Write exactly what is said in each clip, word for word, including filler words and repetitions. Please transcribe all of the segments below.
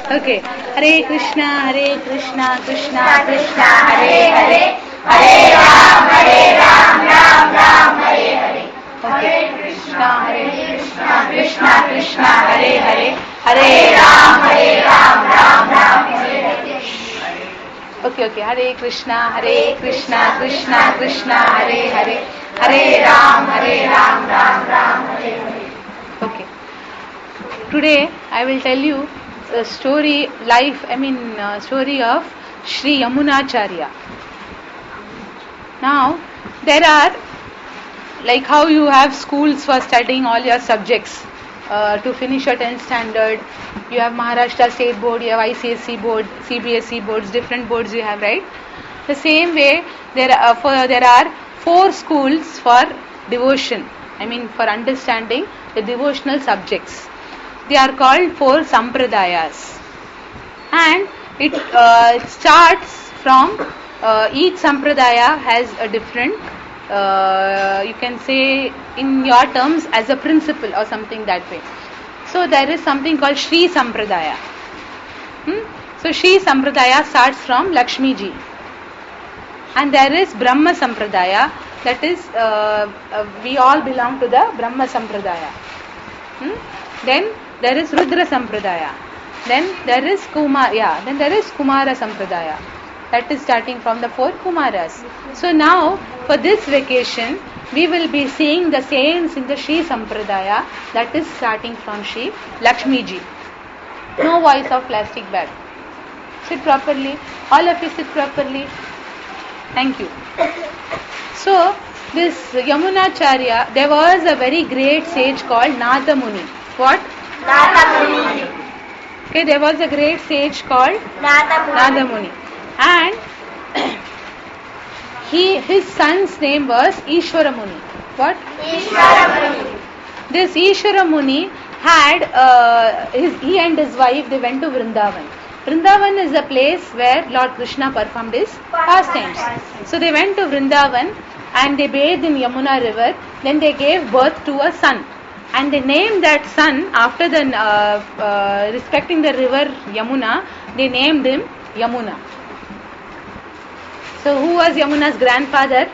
Okay. Hare Krishna, Hare Krishna, Krishna Krishna, Hare Hare, Hare Ram, Hare Ram, Ram Ram, Hare Hare. Okay. Krishna, Hare Krishna, Krishna Krishna, Hare Hare, Hare Ram, Hare Ram, Ram Ram, Hare Hare. Okay, okay. Hare Krishna, Hare Krishna, Krishna Krishna, Hare Hare, Hare Ram, Hare Ram, Ram Ram, Hare Hare. Okay. Today I will tell you the story, life, I mean uh, story of Sri Yamunacharya. Now, there are, like how you have schools for studying all your subjects uh, to finish your tenth standard, you have Maharashtra State Board, you have I C S E Board, C B S E boards, different boards you have, right? The same way, there are, for, there are four schools for devotion, I mean for understanding the devotional subjects. They are called four sampradayas, and it uh, starts from uh, each sampradaya has a different uh, you can say in your terms as a principle or something that way. So there is something called Sri Sampradaya. Hmm? So Sri Sampradaya starts from Lakshmi ji, and there is Brahma Sampradaya, that is uh, uh, we all belong to the Brahma Sampradaya. Hmm? Then there is Rudra Sampradaya. Then there is Kumar, yeah, then there is Kumara Sampradaya. That is starting from the four Kumaras. So now, for this vacation, we will be seeing the saints in the Sri Sampradaya, that is starting from Sri Lakshmi ji. No voice of plastic bag. Sit properly. All of you sit properly. Thank you. So, this Yamunacharya, there was a very great sage called Nada Muni. What? Nada Muni. Okay, there was a great sage called Nada Muni. Nada Muni. And he, his son's name was Ishvara Muni. What? Ishvara Muni. This Ishvara Muni had, uh, his, he and his wife, they went to Vrindavan. Vrindavan is a place where Lord Krishna performed his pastimes. So they went to Vrindavan and they bathed in Yamuna river. Then they gave birth to a son. And they named that son after the, uh, uh, respecting the river Yamuna, they named him Yamuna. So who was Yamuna's grandfather?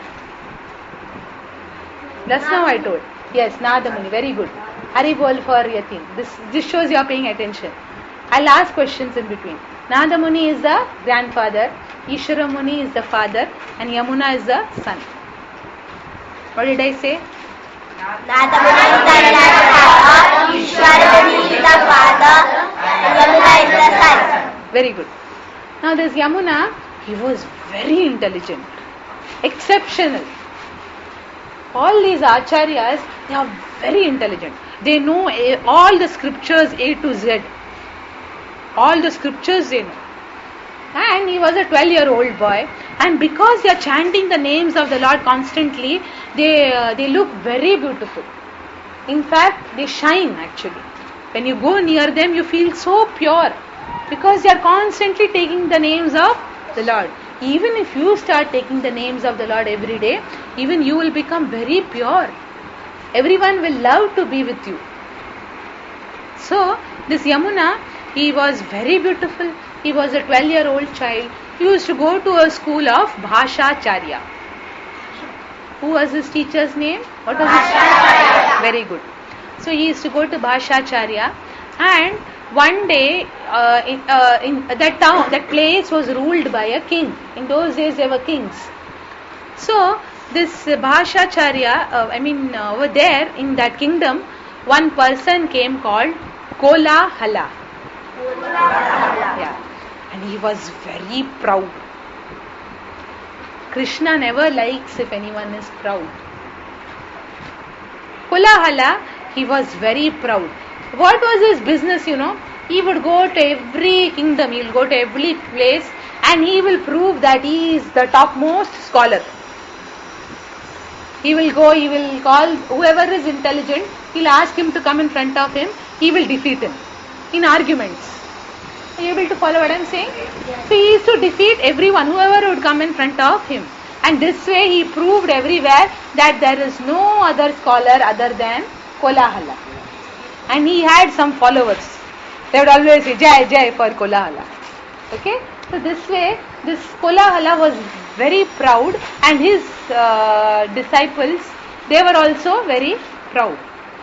Just now I told. Yes, Nada Muni. Very good. Hari bol for Yatin. This, this shows you are paying attention. I'll ask questions in between. Nada Muni is the grandfather, Ishvara Muni is the father, and Yamuna is the son. What did I say? Nada Muni is the grandfather, Ishvara Muni is the father, and Yamuna is the son. Very good. Now this Yamuna, he was very intelligent, exceptional. All these acharyas, they are very intelligent. They know a, all the scriptures A to Z. All the scriptures they know. And he was a twelve year old boy, and because they are chanting the names of the Lord constantly, they uh, they look very beautiful. In fact, they shine actually. When you go near them, you feel so pure, because they are constantly taking the names of the Lord. Even if you start taking the names of the Lord every day, even you will become very pure. Everyone will love to be with you. So, this Yamuna, he was very beautiful. He was a twelve year old child. He used to go to a school of Bhashacharya. Who was his teacher's name? What was his name? Very good. So he used to go to Bhashacharya, and one day uh, in, uh, in that town, that place was ruled by a king. In those days there were kings. So this Bhashacharya, uh, I mean uh, over there in that kingdom, one person came called Kolahala. Yeah. And he was very proud. Krishna never likes if anyone is proud. Kolahala, he was very proud. What was his business, you know? He would go to every kingdom, he will go to every place, and he will prove that he is the topmost scholar. He will go, he will call whoever is intelligent, he will ask him to come in front of him, he will defeat him in arguments. Are you able to follow what I am saying? Yes. So he used to defeat everyone, whoever would come in front of him. And this way he proved everywhere that there is no other scholar other than Kolahala. And he had some followers. They would always say Jai Jai for Kolahala. Okay, so this way, this Kolahala was very proud, and his uh, disciples, they were also very proud.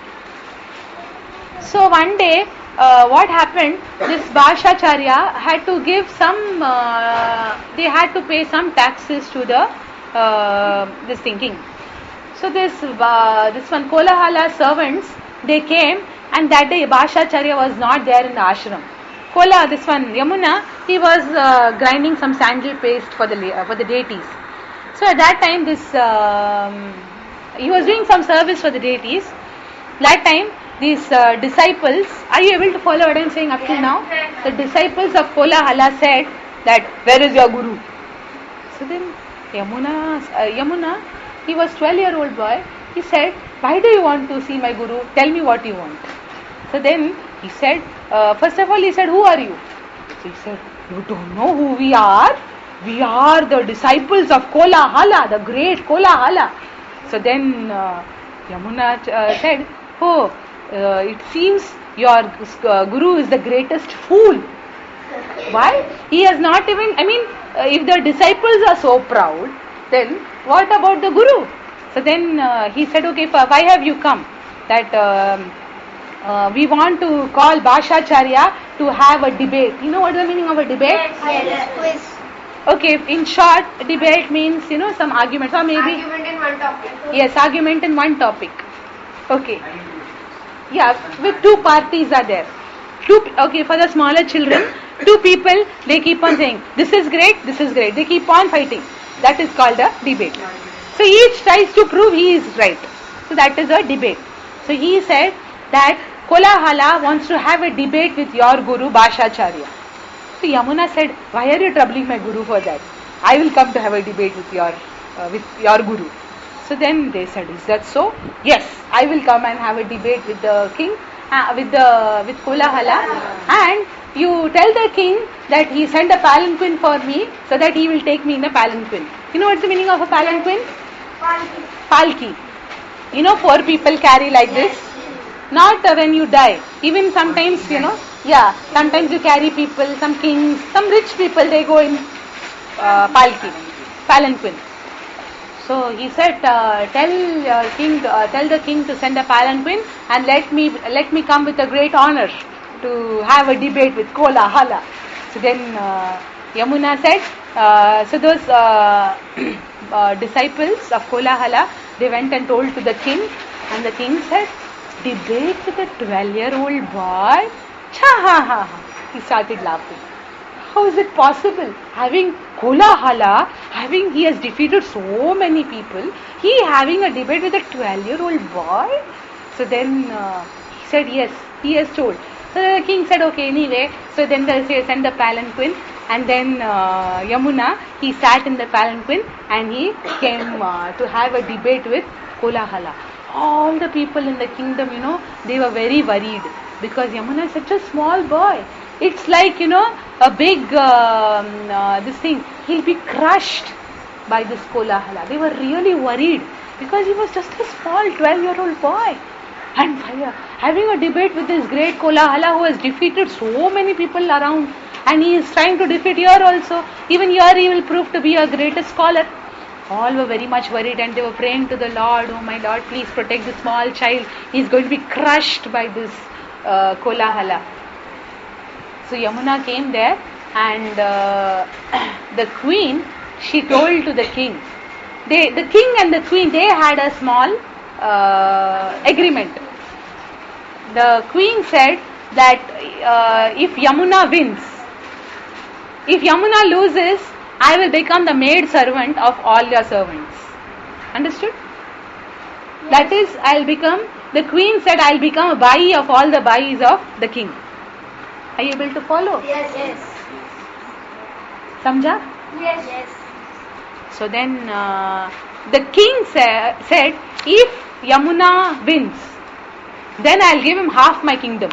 So one day, uh, what happened? This Bhashacharya had to give some. Uh, they had to pay some taxes to the uh, this thinking. So this uh, this one Kolahala servants, they came, and that day Bhashacharya was not there in the ashram. Kola, this one Yamuna, he was uh, grinding some sandal paste for the uh, for the deities. So at that time, this um, he was doing some service for the deities. That time, these uh, disciples, are you able to follow what I am saying up till now? The disciples of Kolahala said that, where is your guru? So then Yamuna, uh, Yamuna, he was twelve year old boy. He said, why do you want to see my guru? Tell me what you want. So then he said, uh, first of all he said, who are you? So he said, you don't know who we are? We are the disciples of Kolahala, the great Kolahala. So then uh, Yamuna uh, said, oh, uh, it seems your uh, guru is the greatest fool. Why? He has not even, I mean, uh, if the disciples are so proud, then what about the guru? So then uh, he said, okay, why have you come? That um, uh, we want to call Bhashacharya to have a debate. You know what is the meaning of a debate? Yes, yes. Okay, in short, debate means, you know, some argument. Or maybe Argument in one topic. Yes, argument in one topic. Okay. Yeah, with two parties are there. Two, okay, for the smaller children, two people, they keep on saying, this is great, this is great. They keep on fighting. That is called a debate. So each tries to prove he is right. So that is a debate. So he said that Kolahala wants to have a debate with your guru Bhashacharya. So Yamuna said, why are you troubling my guru for that? I will come to have a debate with your uh, with your guru. So then they said, is that so? Yes, I will come and have a debate with the king, uh, with the with Kolahala, and you tell the king that he sent a palanquin for me, so that he will take me in a palanquin. You know what's the meaning of a palanquin? Palki. Palki. You know, four people carry like this. Not uh, when you die. Even sometimes, you know, yeah, sometimes you carry people, some kings, some rich people, they go in uh, palki, palanquin. So he said, uh, tell your king, uh, tell the king to send a palanquin, and let me let me come with a great honor to have a debate with Kolahala. So then uh, Yamuna said, uh, so those uh, uh, disciples of Kolahala, they went and told to the king, and the king said, debate with a twelve year old boy? Cha ha ha ha. He started laughing. How is it possible? Having Kolahala, having he has defeated so many people, he having a debate with a twelve year old boy? So then uh, he said, yes, he has told. So the king said, okay, anyway. So then they send the palanquin, and then uh, Yamuna, he sat in the palanquin, and he came uh, to have a debate with Kolahala. All the people in the kingdom, you know, they were very worried, because Yamuna is such a small boy. It's like, you know, a big, um, uh, this thing, he'll be crushed by this Kolahala. They were really worried, because he was just a small twelve year old boy. And having a debate with this great Kolahala who has defeated so many people around, and he is trying to defeat here also. Even here he will prove to be a greatest scholar. All were very much worried, and they were praying to the Lord, oh my Lord, please protect the small child. He is going to be crushed by this uh, Kolahala. So Yamuna came there, and uh, the queen, she told to the king. They, the king and the queen, they had a small uh, agreement. The queen said that uh, if Yamuna wins, if Yamuna loses, I will become the maid servant of all your servants. Understood? Yes. That is, I'll become, the queen said, I'll become a bai of all the bais of the king. Are you able to follow? Yes, yes. Samjha? Yes, yes. So then uh, the king sa- said, if Yamuna wins, then I'll give him half my kingdom.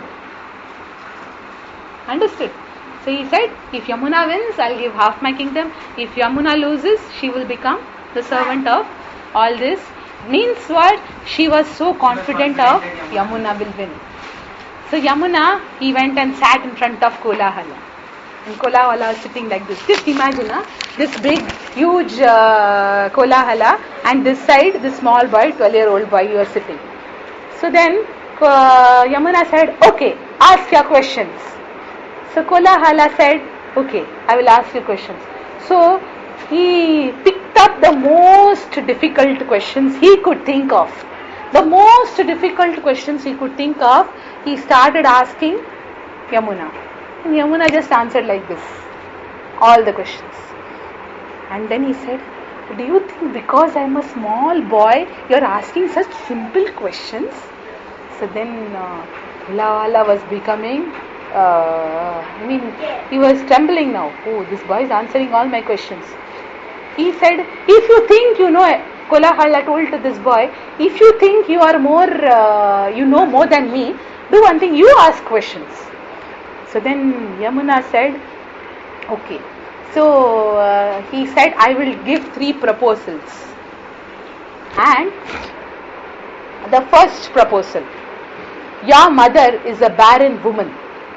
Understood? So he said, if Yamuna wins, I'll give half my kingdom. If Yamuna loses, she will become the servant of all this. Means what? She was so confident of Yamuna will win. So Yamuna, he went and sat in front of Kolahala. And Kolahala was sitting like this. Just imagine, huh? This big, huge uh, Kolahala, and this side, this small boy, twelve-year-old boy, you are sitting. So then uh, Yamuna said, okay, ask your questions. So Kolahala said, okay, I will ask you questions. So he picked up the most difficult questions he could think of. The most difficult questions he could think of, he started asking Yamuna. And Yamuna just answered like this, all the questions. And then he said, do you think because I am a small boy, you are asking such simple questions? So then uh, Kolahala was becoming, uh, I mean, he was trembling now. Oh, this boy is answering all my questions. He said, if you think you know, Kolahala told to this boy, if you think you are more, uh, you know more than me, do one thing, you ask questions. So then Yamuna said, okay. So uh, he said, I will give three proposals. And the first proposal, your mother is a barren woman.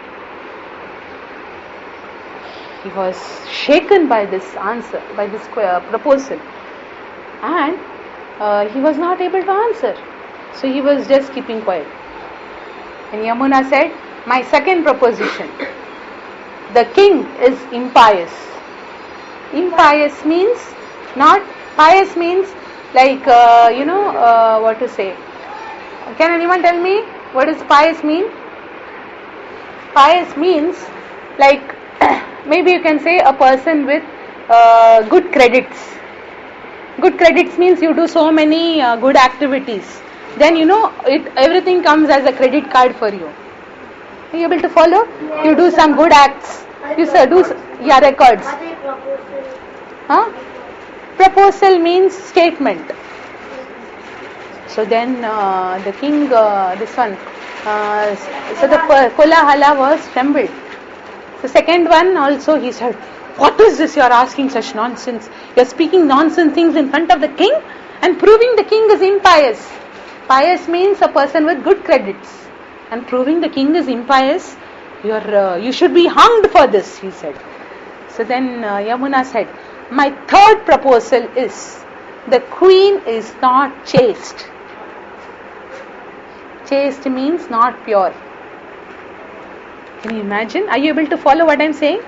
He was shaken by this answer, by this uh, proposal. And uh, he was not able to answer. So he was just keeping quiet. And Yamuna said, my second proposition, the king is impious. Impious means, not, pious means like, uh, you know, uh, what to say. Can anyone tell me what does pious mean? Pious means like, maybe you can say a person with uh, good credits. Good credits means you do so many uh, good activities. Then you know, it everything comes as a credit card for you. Are you able to follow? Yes. You do some good acts. You sir, do yeah records. Huh? Proposal means statement. So then uh, the king, uh, this one, uh, so the Kolahala was trembled. The second one also he said, what is this you are asking such nonsense? You are speaking nonsense things in front of the king and proving the king is impious. Pious means a person with good credits. And proving the king is impious, you are, uh, you should be hanged for this, he said. So then uh, Yamuna said, my third proposal is, the queen is not chaste. Chaste means not pure. Can you imagine? Are you able to follow what I am saying?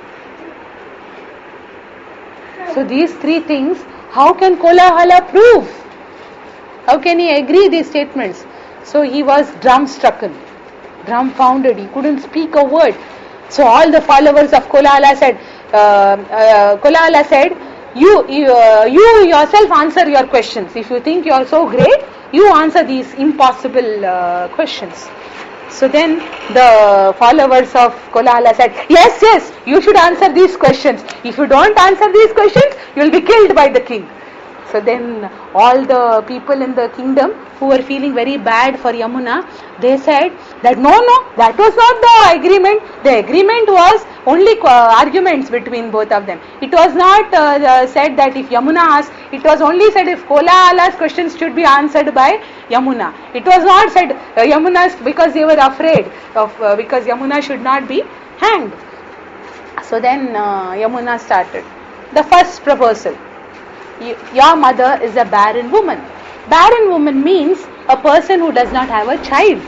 So these three things, how can Kolahala prove? How can he agree these statements? So he was drum-strucken, dumbfounded. He couldn't speak a word. So all the followers of Kolahala said, uh, uh, Kolahala said, you, you, uh, you yourself answer your questions. If you think you are so great, you answer these impossible uh, questions. So then the followers of Kolahala said, yes, yes, you should answer these questions. If you don't answer these questions, you will be killed by the king. So then all the people in the kingdom who were feeling very bad for Yamuna, they said that no, no, that was not the agreement. The agreement was only uh, arguments between both of them. It was not uh, uh, said that if Yamuna asked, it was only said if Kolahala's questions should be answered by Yamuna. It was not said uh, Yamuna's, because they were afraid of, uh, because Yamuna should not be hanged. So then uh, Yamuna started. The first proposal. Your mother is a barren woman. Barren woman means a person who does not have a child.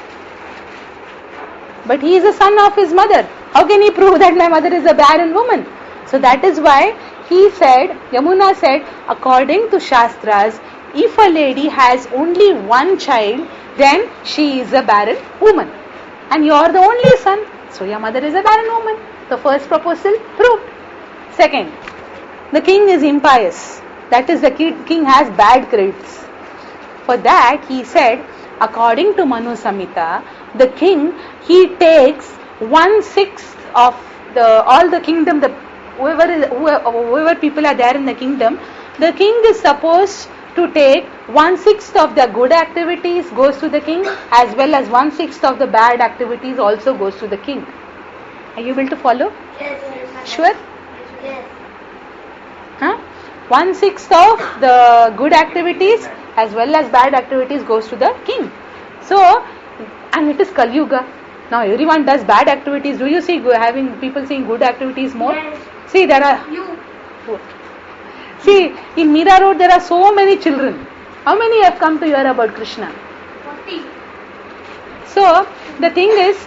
But he is a son of his mother. How can he prove that my mother is a barren woman? So that is why he said, Yamuna said, according to Shastras, if a lady has only one child, then she is a barren woman. And you are the only son. So your mother is a barren woman. The first proposal proved. Second, the king is impious. That is, the king has bad credits. For that, he said, according to Manu Samhita, the king, he takes one-sixth of the all the kingdom, the whoever, is, whoever, whoever people are there in the kingdom, the king is supposed to take one-sixth of the good activities goes to the king, as well as one-sixth of the bad activities also goes to the king. Are you able to follow? Yes. yes. Sure? Yes. Huh? One-sixth of the good activities as well as bad activities goes to the king. So, and it is Kali Yuga. Now everyone does bad activities. Do you see go- having people saying good activities more? Yes. See, there are. You. See, in Meera Road there are so many children. How many have come to hear about Krishna? forty. So the thing is,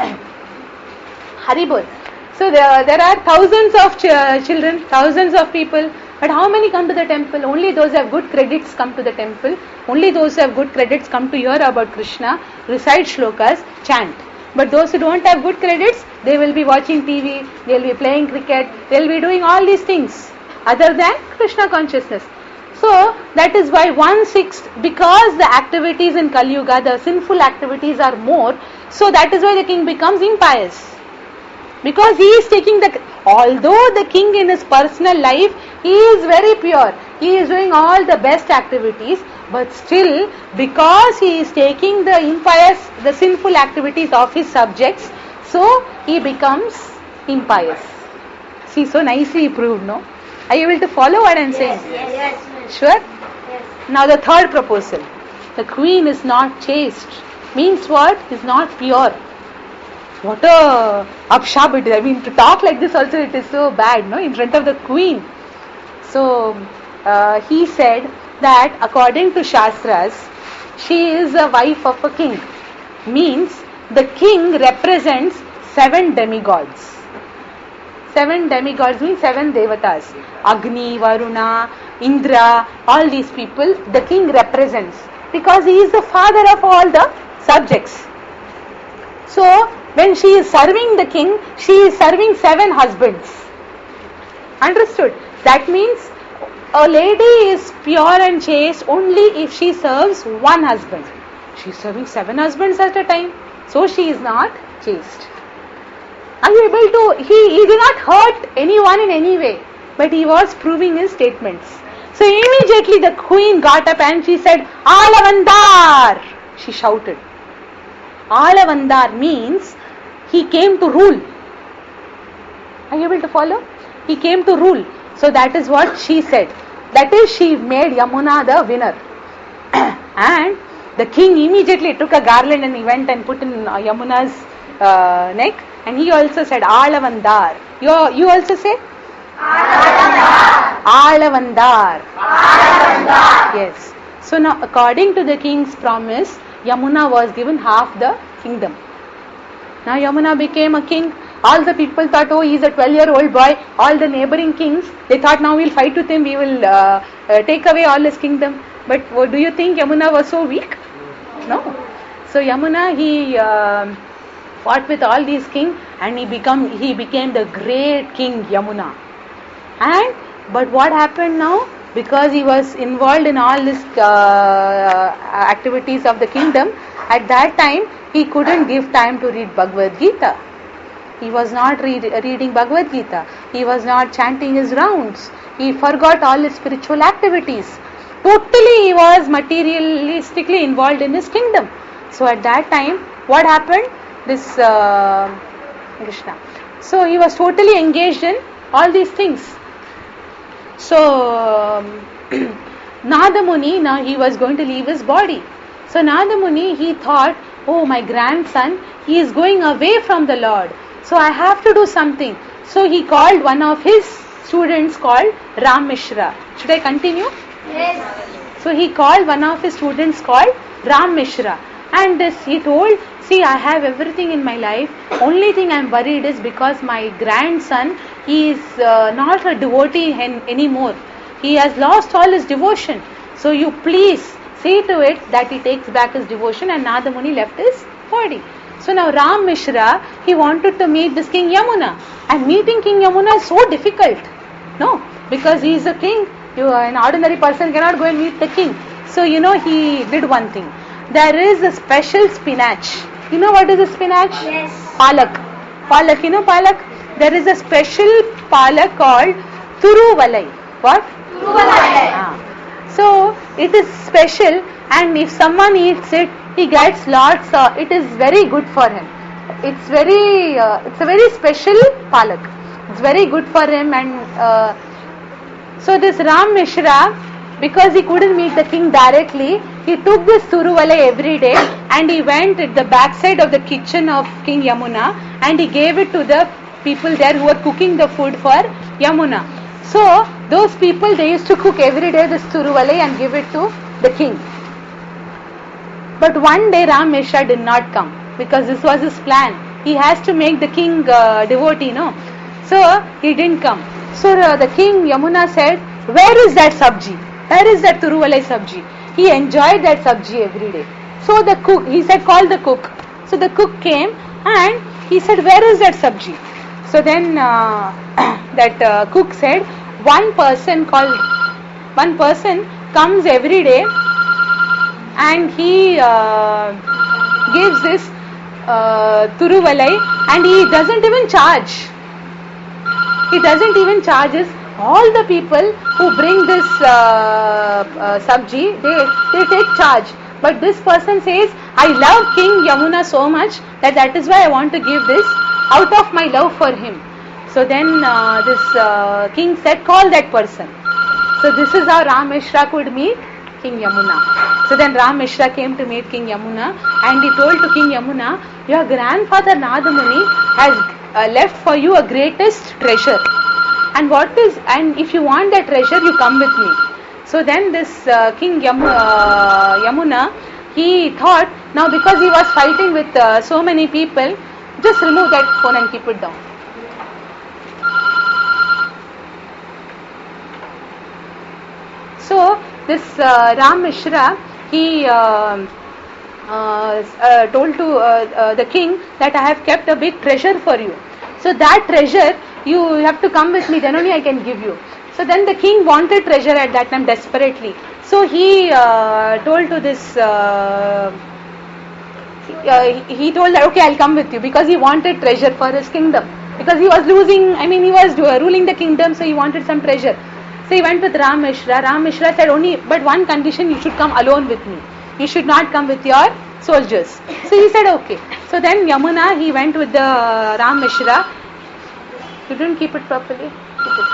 Haribol. So there, there are thousands of ch- children, thousands of people. But how many come to the temple? Only those who have good credits come to the temple. Only those who have good credits come to hear about Krishna, recite shlokas, chant. But those who don't have good credits, they will be watching T V, they will be playing cricket, they will be doing all these things other than Krishna consciousness. So that is why one sixth, because the activities in Kali Yuga, the sinful activities are more, so that is why the king becomes impious. Because he is taking the, although the king in his personal life, he is very pure, he is doing all the best activities, but still, because he is taking the impious, the sinful activities of his subjects, so he becomes impious. See, so nicely proved, no? Are you able to follow what I am saying? Yes, yes, yes. Sure? Yes. Now the third proposal. The queen is not chaste. Means what? Is not pure. What a upshab it is. I mean, to talk like this also it is so bad, no? In front of the queen. So, uh, he said that according to Shastras, she is a wife of a king. Means, the king represents seven demigods. Seven demigods means seven devatas. Agni, Varuna, Indra, all these people, the king represents. Because he is the father of all the subjects. So, when she is serving the king, she is serving seven husbands. Understood? That means a lady is pure and chaste only if she serves one husband. She is serving seven husbands at a time. So she is not chaste. Are you able to, he, he did not hurt anyone in any way, but he was proving his statements. So immediately the queen got up and she said, Alavandar! She shouted. Alavandar means he came to rule. Are you able to follow? He came to rule. So that is what she said. That is, she made Yamuna the winner. And the king immediately took a garland and he went and put in Yamuna's uh, neck. And he also said, Alavandar. You, you also say? Alavandar. Alavandar. Alavandar. Yes. So now, according to the king's promise, Yamuna was given half the kingdom. Now Yamuna became a king. All the people thought, oh, he is a twelve-year-old boy. All the neighboring kings, they thought, now we'll fight with him. We will uh, uh, take away all his kingdom. But what, do you think Yamuna was so weak? No. So Yamuna, he uh, fought with all these kings, and he become he became the great king Yamuna. And but what happened now? Because he was involved in all these uh, activities of the kingdom, at that time he couldn't give time to read Bhagavad Gita. He was not read, reading Bhagavad Gita. He was not chanting his rounds. He forgot all his spiritual activities. Totally he was materialistically involved in his kingdom. So at that time, what happened? This uh, Krishna. So he was totally engaged in all these things. So um, Nada Muni, now he was going to leave his body. So Nada Muni, he thought, oh, my grandson, he is going away from the Lord. So I have to do something. So he called one of his students called Ram Mishra. Should I continue? Yes. So he called one of his students called Ram Mishra. And this he told, see, I have everything in my life. Only thing I am worried is because my grandson, he is uh, not a devotee hen- anymore. He has lost all his devotion. So you please see to it that he takes back his devotion. And Nada Muni left his body. So now Ram Mishra, he wanted to meet this King Yamuna. And meeting King Yamuna is so difficult. No, because he is a king. You, an ordinary person cannot go and meet the king. So you know, he did one thing. There is a special spinach. You know what is a spinach? Yes. Palak. Palak, you know palak? There is a special palak called Thuruvalai. What? Thuruvalai. Ah. So it is special, and if someone eats it, he gets lots. Uh, it is very good for him. It's very, uh, it's a very special palak. It's very good for him, and uh, so this Ram Mishra, because he couldn't meet the king directly, he took this Thuruvalai every day and he went at the backside of the kitchen of King Yamuna and he gave it to the people there who were cooking the food for Yamuna. So those people, they used to cook every day this Thuruvalai and give it to the king. But one day Ram Mishra did not come because this was his plan. He has to make the king uh, devotee, no? So he didn't come. So uh, the king Yamuna said, where is that sabji? Where is that Thuruvalai sabji? He enjoyed that sabji every day. So the cook, he said, call the cook. So the cook came and he said, where is that sabji? So then uh, that uh, cook said, one person called, one person comes every day and he uh, gives this uh, Thuruvalai and he doesn't even charge. He doesn't even charge us. All the people who bring this uh, uh, sabji, they, they take charge. But this person says, I love King Yamuna so much that that is why I want to give this out of my love for him. So then uh, this uh, king said, call that person. So this is how Ram Mishra could meet King Yamuna. So then Ram Mishra came to meet King Yamuna and he told to King Yamuna, your grandfather Nadamuni has uh, left for you a greatest treasure. And what is, and if you want that treasure, you come with me. So then this uh, King Yam, uh, Yamuna, he thought, now because he was fighting with uh, so many people, just remove that phone and keep it down. So this uh, Ram Mishra, he uh, uh, uh, told to uh, uh, the king that I have kept a big treasure for you. So that treasure, you have to come with me, then only I can give you. So then the king wanted treasure at that time desperately. So he uh, told to this, uh, uh, he told that, okay, I'll come with you, because he wanted treasure for his kingdom. Because he was losing, I mean, he was ruling the kingdom, so he wanted some treasure. So he went with Ram Mishra. Ram Mishra said, only, but one condition, you should come alone with me. You should not come with your soldiers. So he said, okay. So then Yamuna, he went with the uh, Ram Mishra. You didn't keep it properly? Keep it.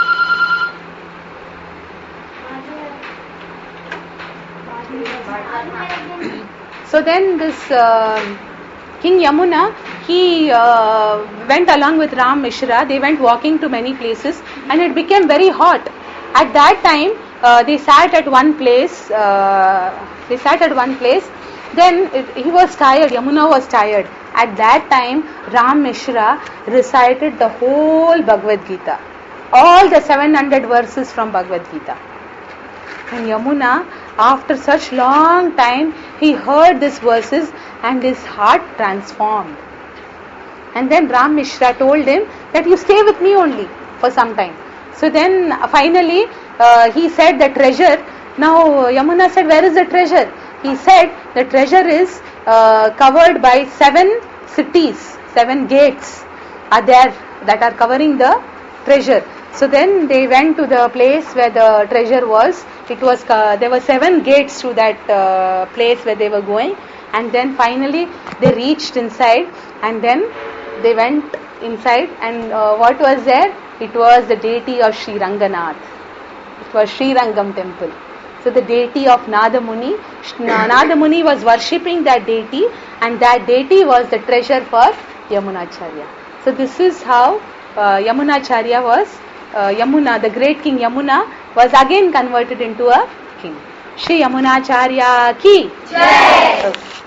So then this uh, King Yamuna, he uh, went along with Ram Mishra. They went walking to many places and it became very hot. At that time, uh, they sat at one place. Uh, they sat at one place. Then it, he was tired. Yamuna was tired. At that time, Ram Mishra recited the whole Bhagavad Gita, all the seven hundred verses from Bhagavad Gita. And Yamuna, after such long time, he heard these verses and his heart transformed. And then Ram Mishra told him that you stay with me only for some time. So then finally uh, he said the treasure. Now Yamuna said, where is the treasure? He said the treasure is uh, covered by seven cities, seven gates are there that are covering the treasure. So then they went to the place where the treasure was. It was uh, there were seven gates to that uh, place where they were going, and then finally they reached inside, and then they went inside, and uh, what was there? It was the deity of Sri Ranganath. It was Sri Rangam temple. So the deity of Nadamuni, Nadamuni was worshipping that deity, and that deity was the treasure for Yamunacharya. So this is how uh, Yamunacharya was, uh, Yamuna, the great king Yamuna was again converted into a king. Shri Yamunacharya ki Jai. Okay.